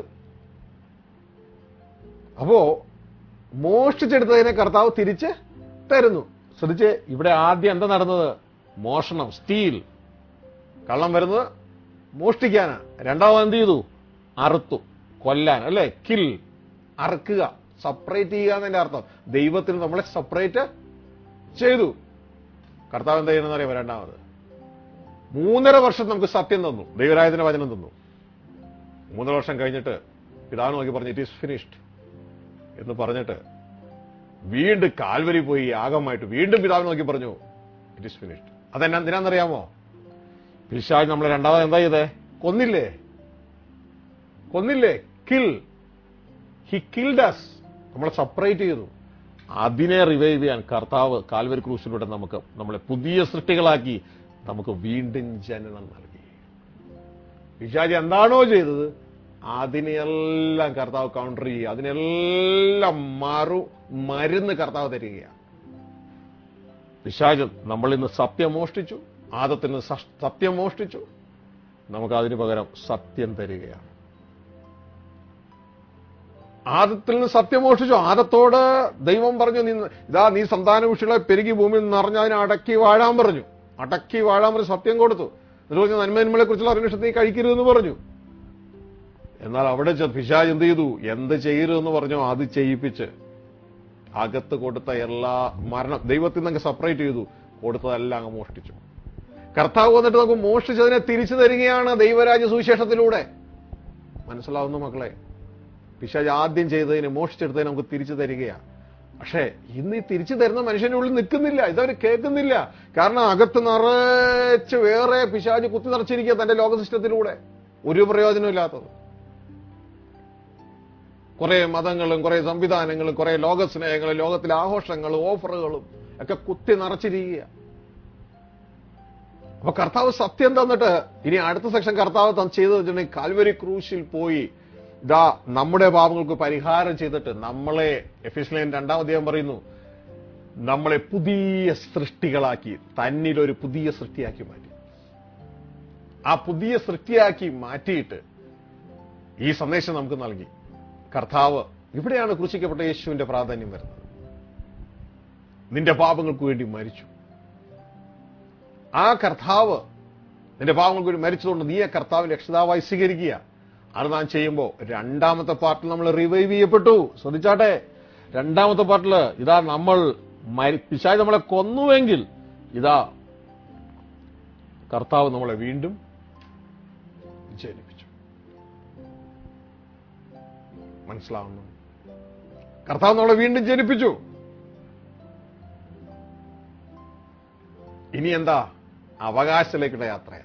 അപ്പോ മോഷ്ടിച്ചെടുത്തതിനെ കർത്താവ് തിരിച്ച് തരുന്നു. ശ്രദ്ധിച്ച്, ഇവിടെ ആദ്യം എന്താ നടന്നത്? മോഷണം, സ്റ്റീൽ, കള്ളം വരുന്നത് മോഷ്ടിക്കാനാ. രണ്ടാമത് എന്ത് ചെയ്തു? അറുത്തു, കൊല്ലാൻ, അല്ലെ? കിൽ, അറുക്കുക, സെപ്പറേറ്റ് ചെയ്യുക എന്നതിന്റെ അർത്ഥം. ദൈവത്തിന് നമ്മളെ സെപ്പറേറ്റ് ചെയ്തു. കർത്താവ് എന്താ ചെയ്യണമെന്ന് അറിയാമോ? രണ്ടാമത് മൂന്നര വർഷം നമുക്ക് സത്യം തന്നു, ദൈവരാജ്യത്തിന്റെ വചനം തന്നു. മൂന്നര വർഷം കഴിഞ്ഞിട്ട് പിതാവ് നോക്കി പറഞ്ഞു ഇറ്റ് ഈസ് ഫിനിഷ്ഡ് എന്ന് പറഞ്ഞിട്ട് വീണ്ടും കാൽവരി പോയി യാഗമായിട്ട് വീണ്ടും പിതാവ് നോക്കി പറഞ്ഞു ഇറ്റ് ഈസ് ഫിനിഷ്ഡ്. അതെന്നാ എന്തിനാണെന്നറിയാമോ? പിശാച് നമ്മളെ രണ്ടാമത് എന്താ ചെയ്തേ? കൊന്നില്ലേ? കൊന്നില്ലേ? കിൽ. He killed us. നമ്മളെ സെപ്പറേറ്റ് ചെയ്തു. അതിനെ റിവൈവ് ചെയ്യാൻ കർത്താവ് കാൽവരി ക്രൂശിലൂടെ നമുക്ക് നമ്മളെ പുതിയ സൃഷ്ടികളാക്കി നമുക്ക് വീണ്ടും ജനനം നൽകി. പിശാച് എന്താണോ ചെയ്തത് അതിനെല്ലാം കർത്താവ് കൗണ്ടർ ചെയ്യുക, അതിനെല്ലാം മറു മരുന്ന് കർത്താവ് തരികയാണ്. പിശാച് നമ്മൾ ഇന്ന് സത്യം മോഷ്ടിച്ചു, ആദത്തിന് സത്യം മോഷ്ടിച്ചു, നമുക്ക് അതിന് പകരം സത്യം തരികയാണ്. ആദത്തിൽ നിന്ന് സത്യം മോഷ്ടിച്ചു. ആദത്തോട് ദൈവം പറഞ്ഞു നീ ഇതാ നീ സന്താനവിഷികളെ പെരുകി ഭൂമിയിൽ നിറഞ്ഞ അതിനെ അടക്കി വാഴാൻ പറഞ്ഞു. അടക്കി വാഴാൻ പറഞ്ഞ് സത്യം കൊടുത്തു. എന്നിട്ട് പറഞ്ഞു നന്മന്മകളെ കുറിച്ചുള്ള അറിവിഷ്ടത്തെ നീ കഴിക്കരുതെന്ന് പറഞ്ഞു. എന്നാൽ അവിടെ പിശാച് എന്ത് ചെയ്തു? എന്ത് ചെയ്യരുതെന്ന് പറഞ്ഞു അത് ചെയ്യിപ്പിച്ച് അകത്ത് കൊടുത്ത എല്ലാ മരണം ദൈവത്തിൽ നിന്ന് സെപ്പറേറ്റ് ചെയ്തു, കൊടുത്തതെല്ലാം അങ്ങ് മോഷ്ടിച്ചു. കർത്താവ് വന്നിട്ട് നമുക്ക് മോഷ്ടിച്ചതിനെ തിരിച്ചു തരികയാണ് ദൈവരാജ്യ സുവിശേഷത്തിലൂടെ. മനസ്സിലാവുന്ന മക്കളെ, പിശാച് ആദ്യം ചെയ്തതിനെ മോഷ്ടിച്ചെടുത്തതിനെ നമുക്ക് തിരിച്ചു തരികയാണ്. പക്ഷേ ഇന്ന് ഈ തിരിച്ചു തരുന്ന മനുഷ്യന്റെ ഉള്ളിൽ നിൽക്കുന്നില്ല, ഇതവർ കേൾക്കുന്നില്ല. കാരണം അകത്ത് നിറച്ച് വേറെ പിശാച് കുത്തി നിറച്ചിരിക്കുക തന്റെ ലോക സിസ്റ്റത്തിലൂടെ, ഒരു പ്രയോജനമില്ലാത്തത്. കുറെ മതങ്ങളും കുറെ സംവിധാനങ്ങളും കുറെ ലോകസ്നേഹങ്ങളും ലോകത്തിലെ ആഘോഷങ്ങളും ഓഫറുകളും ഒക്കെ കുത്തി നിറച്ചിരിക്കുക. അപ്പൊ കർത്താവ് സത്യം തന്നിട്ട് ഇനി അടുത്ത സെക്ഷൻ കർത്താവ് ചെയ്തു വെച്ചിട്ടുണ്ടെങ്കിൽ കാൽവരി ക്രൂശിൽ പോയി ഇതാ നമ്മുടെ പാപങ്ങൾക്ക് പരിഹാരം ചെയ്തിട്ട് നമ്മളെ എഫെസ്യർ രണ്ടാം അധ്യായം പറയുന്നു നമ്മളെ പുതിയ സൃഷ്ടികളാക്കി, തന്നിലൊരു പുതിയ സൃഷ്ടിയാക്കി മാറ്റി. ആ പുതിയ സൃഷ്ടിയാക്കി മാറ്റിയിട്ട് ഈ സന്ദേശം നമുക്ക് നൽകി. കർത്താവ്, ഇവിടെയാണ് ക്രൂശിക്കപ്പെട്ട യേശുവിന്റെ പ്രാധാന്യം വരുന്നത്. നിന്റെ പാപങ്ങൾക്ക് വേണ്ടി മരിച്ചു. ആ കർത്താവ് നിന്റെ പാപങ്ങൾക്ക് വേണ്ടി മരിച്ചതുകൊണ്ട് നീ ആ കർത്താവിന്റെ രക്ഷിതാവായി സ്വീകരിക്കുക. അത് നാം ചെയ്യുമ്പോൾ രണ്ടാമത്തെ പാർട്ടിൽ നമ്മൾ റിവൈവ് ചെയ്യപ്പെട്ടു. ശ്രദ്ധിച്ചാട്ടെ, രണ്ടാമത്തെ പാർട്ടില് ഇതാ നമ്മൾ പിശാച് നമ്മളെ കൊന്നുവെങ്കിൽ ഇതാ കർത്താവ് നമ്മളെ വീണ്ടും ജനിപ്പിച്ചു. മനസ്സിലാവുന്നു? കർത്താവ് നമ്മളെ വീണ്ടും ജനിപ്പിച്ചു. ഇനി എന്താ? അവകാശത്തിലേക്കുള്ള യാത്രയാണ്.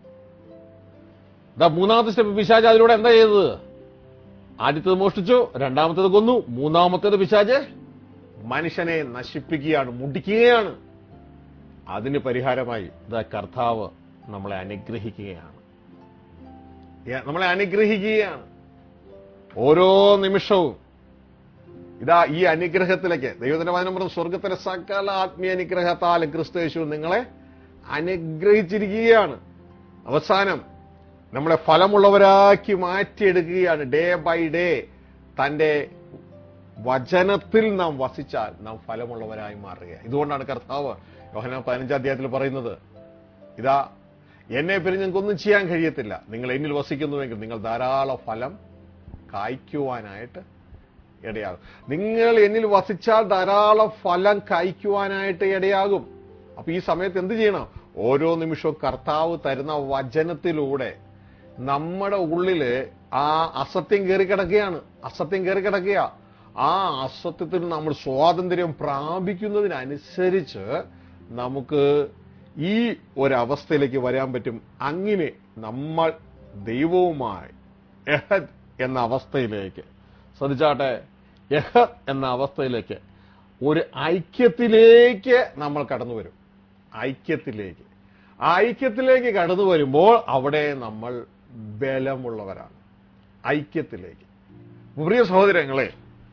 ഇതാ മൂന്നാമത്തെ സ്റ്റെപ്പ്. പിശാച് അതിലൂടെ എന്താ ചെയ്തത്? ആദ്യത്തേത് മോഷ്ടിച്ചു, രണ്ടാമത്തേത് കൊന്നു, മൂന്നാമത്തേത് പിശാച് മനുഷ്യനെ നശിപ്പിക്കുകയാണ്, മുടിക്കുകയാണ്. അതിന് പരിഹാരമായി ഇതാ കർത്താവ് നമ്മളെ അനുഗ്രഹിക്കുകയാണ്. നമ്മളെ അനുഗ്രഹിക്കുകയാണ് ഓരോ നിമിഷവും. ഇതാ ഈ അനുഗ്രഹത്തിലേക്ക് ദൈവത്തിന്റെ വചനം പറഞ്ഞ സ്വർഗത്തിലെ സകല ആത്മീയ അനുഗ്രഹത്താലും ക്രിസ്തു യേശു നിങ്ങളെ അനുഗ്രഹിച്ചിരിക്കുകയാണ്. അവസാനം നമ്മളെ ഫലമുള്ളവരാക്കി മാറ്റിയെടുക്കുകയാണ്. ഡേ ബൈ ഡേ തന്റെ വചനത്തിൽ നാം വസിച്ചാൽ നാം ഫലമുള്ളവരായി മാറുക. ഇതുകൊണ്ടാണ് കർത്താവ് യോഹന്നാൻ പതിനഞ്ചാം അധ്യായത്തിൽ പറയുന്നത്, ഇതാ എന്നെ പിരിഞ്ഞ് നിങ്ങൾക്കൊന്നും ചെയ്യാൻ കഴിയത്തില്ല. നിങ്ങൾ എന്നിൽ വസിക്കുന്നുവെങ്കിൽ നിങ്ങൾ ധാരാളം ഫലം കായ്ക്കുവാനായിട്ട് ഇടയാകും. നിങ്ങൾ എന്നിൽ വസിച്ചാൽ ധാരാളം ഫലം കായ്ക്കുവാനായിട്ട് ഇടയാകും. അപ്പൊ ഈ സമയത്ത് എന്ത് ചെയ്യണം? ഓരോ നിമിഷവും കർത്താവ് തരുന്ന വചനത്തിലൂടെ നമ്മുടെ ഉള്ളില് ആ അസത്യം കയറി കിടക്കുകയാണ്. അസത്യം കയറി കിടക്കുക. ആ അസത്യത്തിൽ നമ്മൾ സ്വാതന്ത്ര്യം പ്രാപിക്കുന്നതിനനുസരിച്ച് നമുക്ക് ഈ ഒരവസ്ഥയിലേക്ക് വരാൻ പറ്റും. അങ്ങനെ നമ്മൾ ദൈവവുമായി എഹദ് എന്ന അവസ്ഥയിലേക്ക്, ശ്രദ്ധിച്ചാട്ടെ, എഹദ് എന്ന അവസ്ഥയിലേക്ക്, ഒരു ഐക്യത്തിലേക്ക് നമ്മൾ കടന്നു വരും. ഐക്യത്തിലേക്ക് ആ ഐക്യത്തിലേക്ക് കടന്നു വരുമ്പോൾ അവിടെ നമ്മൾ ബലമുള്ളവരാണ്. ഐക്യത്തിലേക്ക്. പ്രിയ സഹോദരങ്ങളെ,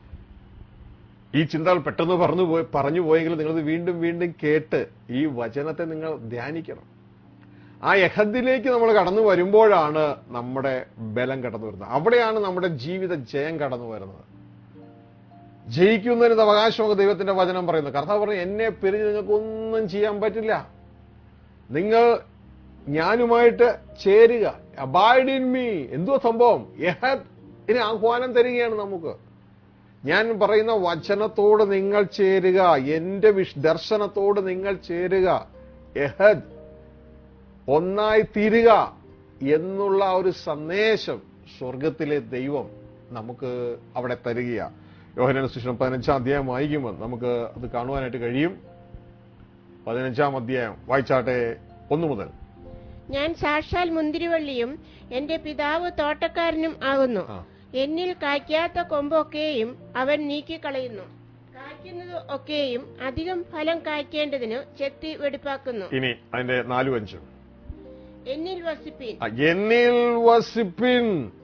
ഈ ചിന്തകൾ പെട്ടെന്ന് പറഞ്ഞു പോയി പറഞ്ഞു പോയെങ്കിൽ നിങ്ങളത് വീണ്ടും വീണ്ടും കേട്ട് ഈ വചനത്തെ നിങ്ങൾ ധ്യാനിക്കണം. ആ യഹദിലേക്ക് നമ്മൾ കടന്നു വരുമ്പോഴാണ് നമ്മുടെ ബലം കടന്നു വരുന്നത്. അവിടെയാണ് നമ്മുടെ ജീവിത ജയം കടന്നു വരുന്നത്. ജയിക്കുന്നതിന് അവകാശമൊക്കെ ദൈവത്തിന്റെ വചനം പറയുന്നു. കർത്താവ് പറഞ്ഞു, എന്നെ പിരിഞ്ഞ് നിങ്ങൾക്കൊന്നും ചെയ്യാൻ പറ്റില്ല. നിങ്ങൾ ഞാനുമായിട്ട് ചേരുക. Abide in me. എന്തോ സംഭവം? യഹദ് ഇനി ആഹ്വാനം തരികയാണ് നമുക്ക്. ഞാൻ പറയുന്ന വചനത്തോട് നിങ്ങൾ ചേരുക, എന്റെ വിഷ് ദർശനത്തോട് നിങ്ങൾ ചേരുക, യഹദ് ഒന്നായി തീരുക എന്നുള്ള ഒരു സന്ദേശം സ്വർഗത്തിലെ ദൈവം നമുക്ക് അവിടെ തരികയാണ്. യോഹന്നാൻ സുവിശേഷം പതിനഞ്ചാം അധ്യായം വായിക്കുമ്പോൾ നമുക്ക് അത് കാണുവാനായിട്ട് കഴിയും. പതിനഞ്ചാം അധ്യായം വായിച്ചാട്ടെ, ഒന്നു മുതൽ. ഞാൻ സാക്ഷാൽ മുന്തിരിവള്ളിയും എന്റെ പിതാവ് തോട്ടക്കാരനും ആകുന്നു. എന്നിൽ കായ്ക്കാത്ത കൊമ്പൊക്കെയും അവൻ നീക്കിക്കളയുന്നു. കായ്ക്കുന്നത് ഒക്കെയും അധികം ഫലം കായ്ക്കേണ്ടതിന് ചെത്തി വെടിപ്പാക്കുന്നു. ഇനി അതിന്റെ നാലും അഞ്ചും. എന്നിൽ വസിപ്പിൻ. എന്നിൽ വസിപ്പിൻ.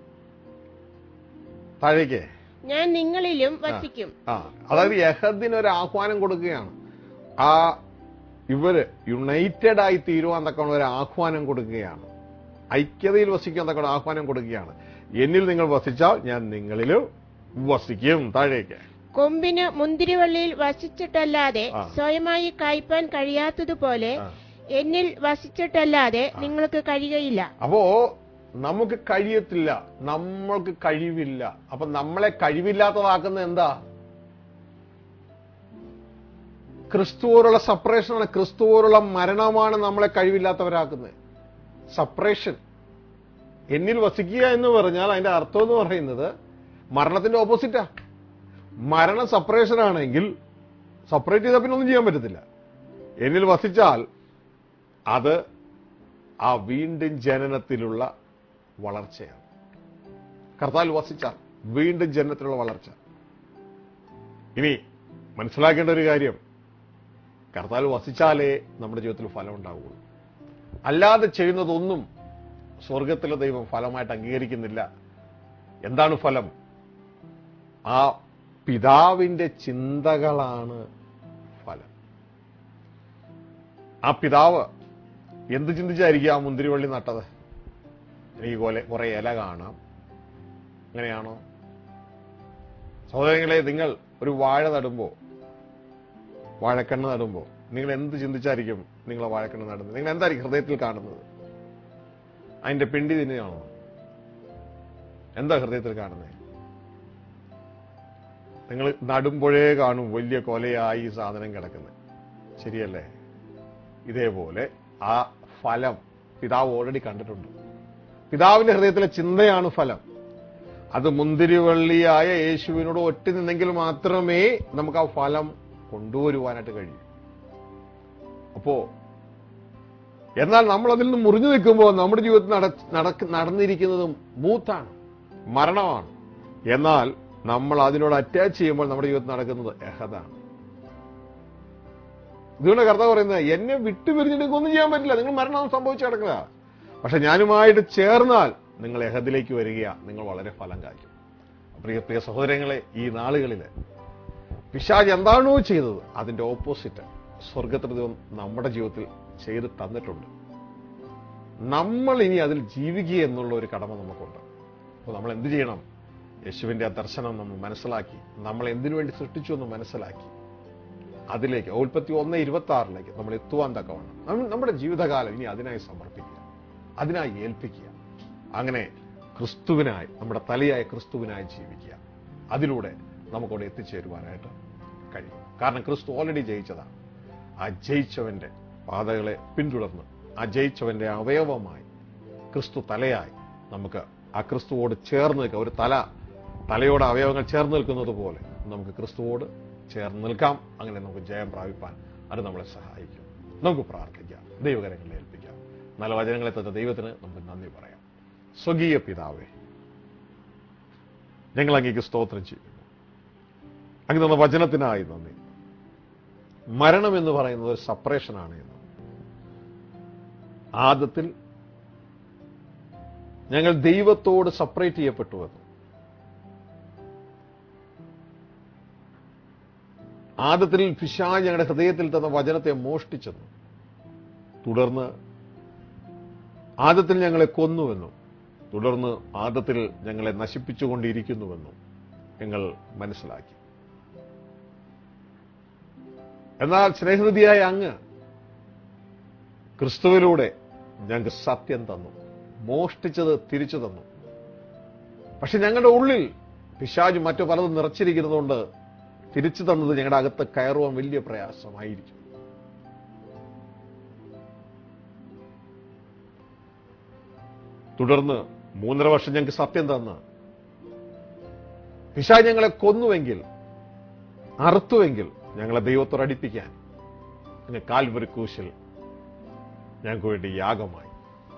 താഴേക്ക്. ഞാൻ നിങ്ങളിലും വസിക്കും. ആ അതായത് യഹദിന് ഒരു ആഹ്വാനം കൊടുക്കുകയാണ്. ആ ഇവര് യുണൈറ്റഡ് ആയി തീരുവാൻ തക്കവണ്ണം ഒരു ആഹ്വാനം കൊടുക്കുകയാണ്. ഐക്യതയിൽ വസിക്കാൻ തക്കവണ്ണം ആഹ്വാനം കൊടുക്കുകയാണ്. എന്നിൽ നിങ്ങൾ വസിച്ചാൽ ഞാൻ നിങ്ങളിലും വസിക്കും. താഴേക്ക്. കൊമ്പിന് മുന്തിരിവള്ളിയിൽ വസിച്ചിട്ടല്ലാതെ സ്വയമായി കായ്പാൻ കഴിയാത്തതുപോലെ എന്നിൽ വസിച്ചിട്ടല്ലാതെ നിങ്ങൾക്ക് കഴിയുകയില്ല. അപ്പോ നമുക്ക് കഴിയത്തില്ല, നമ്മൾക്ക് കഴിവില്ല. അപ്പൊ നമ്മളെ കഴിവില്ലാത്തതാക്കുന്ന എന്താ? ക്രിസ്തുവോടുള്ള സപ്പറേഷനാണ്, ക്രിസ്തുവോടുള്ള മരണമാണ് നമ്മളെ കഴിവില്ലാത്തവരാക്കുന്നത്. സപ്പറേഷൻ. എന്നിൽ വസിക്കുക എന്ന് പറഞ്ഞാൽ അതിന്റെ അർത്ഥം എന്ന് പറയുന്നത് മരണത്തിന്റെ ഓപ്പോസിറ്റാ. മരണം സപ്പറേഷൻ ആണെങ്കിൽ സപ്പറേറ്റ് ചെയ്താൽ പിന്നെ ഒന്നും ചെയ്യാൻ പറ്റത്തില്ല. എന്നിൽ വസിച്ചാൽ അത് ആ വീണ്ടും ജനനത്തിലുള്ള വളർച്ചയാണ്. കർത്താവിൽ വസിച്ചാൽ വീണ്ടും ജനനത്തിലുള്ള വളർച്ച. ഇനി മനസ്സിലാക്കേണ്ട ഒരു കാര്യം, കർത്താവിൽ വസിച്ചാലേ നമ്മുടെ ജീവിതത്തിൽ ഫലം ഉണ്ടാവുകയുള്ളൂ. അല്ലാതെ ചെയ്യുന്നതൊന്നും സ്വർഗത്തിലെ ദൈവം ഫലമായിട്ട് അംഗീകരിക്കുന്നില്ല. എന്താണ് ഫലം? ആ പിതാവിന്റെ ചിന്തകളാണ് ഫലം. ആ പിതാവ് എന്ത് ചിന്തിച്ചായിരിക്കും ആ മുന്തിരിവള്ളി നട്ടത്? എനിക്ക് പോലെ കുറെ ഇല കാണാം, അങ്ങനെയാണോ? സഹോദരങ്ങളെ, നിങ്ങൾ ഒരു വാഴ നടുമ്പോ, വാഴക്കണ്ണ് നടുമ്പോ നിങ്ങൾ എന്ത് ചിന്തിച്ചായിരിക്കും നിങ്ങൾ ആ വാഴക്കണ്ണ് നടുന്നത്? നിങ്ങൾ എന്തായിരിക്കും ഹൃദയത്തിൽ കാണുന്നത്? അതിന്റെ പിണ്ടി തന്നെയാണോ? എന്താ ഹൃദയത്തിൽ കാണുന്നത്? നിങ്ങൾ നടുമ്പോഴേ കാണും വലിയ കൊലയായി ഈ സാധനം കിടക്കുന്നത്, ശരിയല്ലേ? ഇതേപോലെ ആ ഫലം പിതാവ് ഓൾറെഡി കണ്ടിട്ടുണ്ട്. പിതാവിന്റെ ഹൃദയത്തിലെ ചിന്തയാണ് ഫലം. അത് മുന്തിരിവള്ളിയായ യേശുവിനോട് ഒട്ടി നിന്നെങ്കിൽ മാത്രമേ നമുക്ക് ആ ഫലം കൊണ്ടുവരുവാനായിട്ട് കഴിയൂ. അപ്പോ എന്നാൽ നമ്മൾ അതിൽ നിന്ന് മുറിഞ്ഞു നിൽക്കുമ്പോൾ നമ്മുടെ ജീവിതത്തിൽ നട നടന്നിരിക്കുന്നതും മൂത്താണ്, മരണമാണ്. എന്നാൽ നമ്മൾ അതിനോട് അറ്റാച്ച് ചെയ്യുമ്പോൾ നമ്മുടെ ജീവിതത്തിൽ നടക്കുന്നത് എഹദാണ്. ഇതുകൊണ്ട് കർത്താവ് പറയുന്നത്, എന്നെ വിട്ടുപിരിഞ്ഞിട്ട് ഒന്നും ചെയ്യാൻ പറ്റില്ല, നിങ്ങൾ മരണം സംഭവിച്ചു കിടക്കുക. പക്ഷെ ഞാനുമായിട്ട് ചേർന്നാൽ നിങ്ങൾ എഹദിലേക്ക് വരിക, നിങ്ങൾ വളരെ ഫലം കായ്ക്കും. പ്രിയ പ്രിയ സഹോദരങ്ങളെ, ഈ നാളുകളില് പിശാച് എന്താണോ ചെയ്തത് അതിന്റെ ഓപ്പോസിറ്റ് സ്വർഗത്തിൽ നമ്മുടെ ജീവിതത്തിൽ ചെയ്ത് തന്നിട്ടുണ്ട്. നമ്മൾ ഇനി അതിൽ ജീവിക്കുക എന്നുള്ള ഒരു കടമ നമുക്കുണ്ട്. അപ്പോൾ നമ്മൾ എന്ത് ചെയ്യണം? യേശുവിന്റെ ആ ദർശനം നമ്മൾ മനസ്സിലാക്കി, നമ്മൾ എന്തിനു വേണ്ടി സൃഷ്ടിച്ചു എന്ന് മനസ്സിലാക്കി, അതിലേക്ക് ഉൽപ്പത്തി ഒന്ന് ഇരുപത്തി ആറിലേക്ക് നമ്മൾ എത്തുവാൻ തക്കവണ്ണം നമ്മുടെ ജീവിതകാലം ഇനി അതിനായി സമർപ്പിക്കുക, അതിനായി ഏൽപ്പിക്കുക. അങ്ങനെ ക്രിസ്തുവിനായി, നമ്മുടെ തലയായ ക്രിസ്തുവിനായി ജീവിക്കുക. അതിലൂടെ നമുക്കവിടെ എത്തിച്ചേരുവാനായിട്ട് കഴിയും. കാരണം ക്രിസ്തു ഓൾറെഡി ജയിച്ചതാണ്. ആ ജയിച്ചവന്റെ പാതകളെ പിന്തുടർന്ന് ആ ജയിച്ചവന്റെ അവയവമായി ക്രിസ്തു തലയായി നമുക്ക് ആ ക്രിസ്തുവോട് ചേർന്ന് നിൽക്കാം. ഒരു തല തലയോട് അവയവങ്ങൾ ചേർന്ന് നിൽക്കുന്നത് പോലെ നമുക്ക് ക്രിസ്തുവോട് ചേർന്ന് നിൽക്കാം. അങ്ങനെ നമുക്ക് ജയം പ്രാപിപ്പാൻ അത് നമ്മളെ സഹായിക്കും. നമുക്ക് പ്രാർത്ഥിക്കാം, ദൈവകരങ്ങളിൽ ഏൽപ്പിക്കാം. നല്ല വചനങ്ങളെ തന്ന ദൈവത്തിന് നമുക്ക് നന്ദി പറയാം. സ്വകീയ പിതാവേ, ഞങ്ങൾ അങ്ങേക്ക് സ്തോത്രം ചെയ്യുന്നു. അങ്ങ് തന്ന വചനത്തിനായി നന്ദി. മരണം എന്ന് പറയുന്നത് ഒരു സപ്പറേഷനാണ് എന്ന് ആദത്തിൽ ഞങ്ങൾ ദൈവത്തോട് സെപ്പറേറ്റ് ചെയ്യപ്പെട്ടുവെന്നും ആദത്തിൽ പിശാച് ഞങ്ങളുടെ ഹൃദയത്തിൽ തന്ന വചനത്തെ മോഷ്ടിച്ചെന്നും തുടർന്ന് ആദത്തിൽ ഞങ്ങളെ കൊന്നുവെന്നും തുടർന്ന് ആദത്തിൽ ഞങ്ങളെ നശിപ്പിച്ചുകൊണ്ടിരിക്കുന്നുവെന്നും ഞങ്ങൾ മനസ്സിലാക്കി. എന്നാൽ സ്നേഹനിധിയായ അങ്ങ് ക്രിസ്തുവിലൂടെ ഞങ്ങൾക്ക് സത്യം തന്നു, മോഷ്ടിച്ചത് തിരിച്ചു തന്നു. പക്ഷെ ഞങ്ങളുടെ ഉള്ളിൽ പിശാച് മറ്റു പലതും നിറച്ചിരിക്കുന്നതുകൊണ്ട് തിരിച്ചു തന്നത് ഞങ്ങളുടെ അകത്ത് കയറുവാൻ വലിയ പ്രയാസമായിരിക്കും. തുടർന്ന് മൂന്നര വർഷം ഞങ്ങൾക്ക് സത്യം തന്ന് പിശാച് ഞങ്ങളെ കൊന്നുവെങ്കിൽ, അറുത്തുവെങ്കിൽ ഞങ്ങളെ ദൈവത്തോട് അടുപ്പിക്കാൻ അങ്ങ് കാൽവരി ക്രൂശിൽ ഞങ്ങൾക്ക് വേണ്ടി യാഗമായി.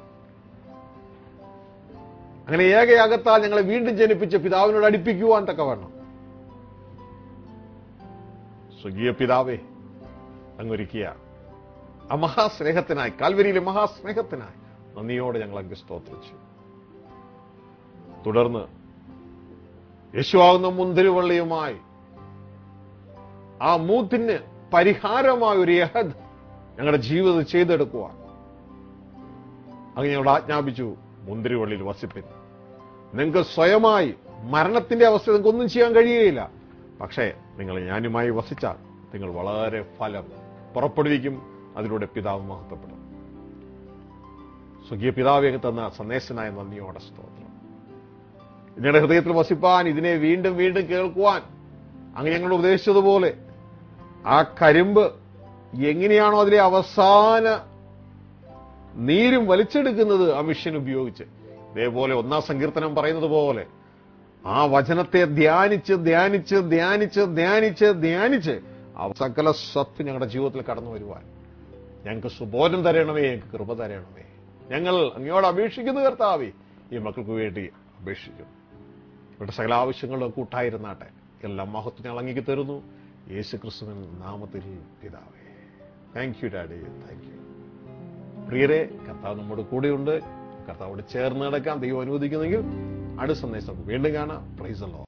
അങ്ങനെ ഏകയാഗത്താൽ ഞങ്ങളെ വീണ്ടും ജനിപ്പിച്ച് പിതാവിനോട് അടുപ്പിക്കുവാൻ തക്കവണ്ണം സ്വകീയ പിതാവേ അങ്ങൊരുക്കിയ ആ മഹാസ്നേഹത്തിനായി, കാൽവരിയിലെ മഹാസ്നേഹത്തിനായി നന്ദിയോടെ ഞങ്ങൾ അങ്ങ് സ്തോത്രിച്ചു. തുടർന്ന് യേശുവാകുന്ന മുന്തിരിവള്ളിയുമായി ആ മൂത്തിന് പരിഹാരമായ ഒരു യഹദ് ഞങ്ങളുടെ ജീവിതത്തിൽ ചെയ്തെടുക്കുവാൻ അങ്ങ് ഞങ്ങളോട് ആജ്ഞാപിച്ചു. മുന്തിരിവള്ളിയിൽ വസിപ്പിൻ. നിങ്ങൾക്ക് സ്വയമായി മരണത്തിന്റെ അവസ്ഥ നിങ്ങൾക്ക് ഒന്നും ചെയ്യാൻ കഴിയുകയില്ല. പക്ഷേ നിങ്ങൾ ഞാനുമായി വസിച്ചാൽ നിങ്ങൾ വളരെ ഫലം പുറപ്പെടുവിക്കും. അതിലൂടെ പിതാവ് മഹത്വപ്പെടും. സ്വകീയ പിതാവെ തന്ന സന്ദേശനായ നന്ദിയോടെ സ്തോത്രം. നിങ്ങളുടെ ഹൃദയത്തിൽ വസിപ്പാൻ, ഇതിനെ വീണ്ടും വീണ്ടും കേൾക്കുവാൻ അങ്ങ് ഞങ്ങളോട് ഉപദേശിച്ചതുപോലെ ആ കരിമ്പ് എങ്ങനെയാണോ അതിലെ അവസാന നീരും വലിച്ചെടുക്കുന്നത് ആ മിഷൻ ഉപയോഗിച്ച്, ഇതേപോലെ ഒന്നാം സങ്കീർത്തനം പറയുന്നത് പോലെ ആ വചനത്തെ ധ്യാനിച്ച് ധ്യാനിച്ച് ധ്യാനിച്ച് ധ്യാനിച്ച് ധ്യാനിച്ച് ആ സകല സത്ത് ഞങ്ങളുടെ ജീവിതത്തിൽ കടന്നു വരുവാൻ ഞങ്ങൾക്ക് സുബോധം തരണമേ, ഞങ്ങൾക്ക് കൃപ തരണമേ. ഞങ്ങൾ അങ്ങയോട് അപേക്ഷിക്കുന്നു കർത്താവേ, ഈ മക്കൾക്ക് വേണ്ടി അപേക്ഷിക്കുന്നു. ഇവരുടെ സകല ആവശ്യങ്ങളും കൂട്ടായിരുന്നാട്ടെ. എല്ലാം മഹത്വം ഞങ്ങൾ അങ്ങേക്ക് തരുന്നു, യേശു ക്രിസ്തുവിൻ നാമത്തിൽ പിതാവേ. Thank you daddy, thank you. പ്രിയരെ, കർത്താവ് നമ്മുടെ കൂടെയുണ്ട്. കർത്താവോട് ചേർന്ന് നടക്കാൻ ദൈവം അനുവദിക്കുന്നെങ്കിൽ അടുത്ത സന്ദേശം വീണ്ടും കാണാം. Praise the Lord.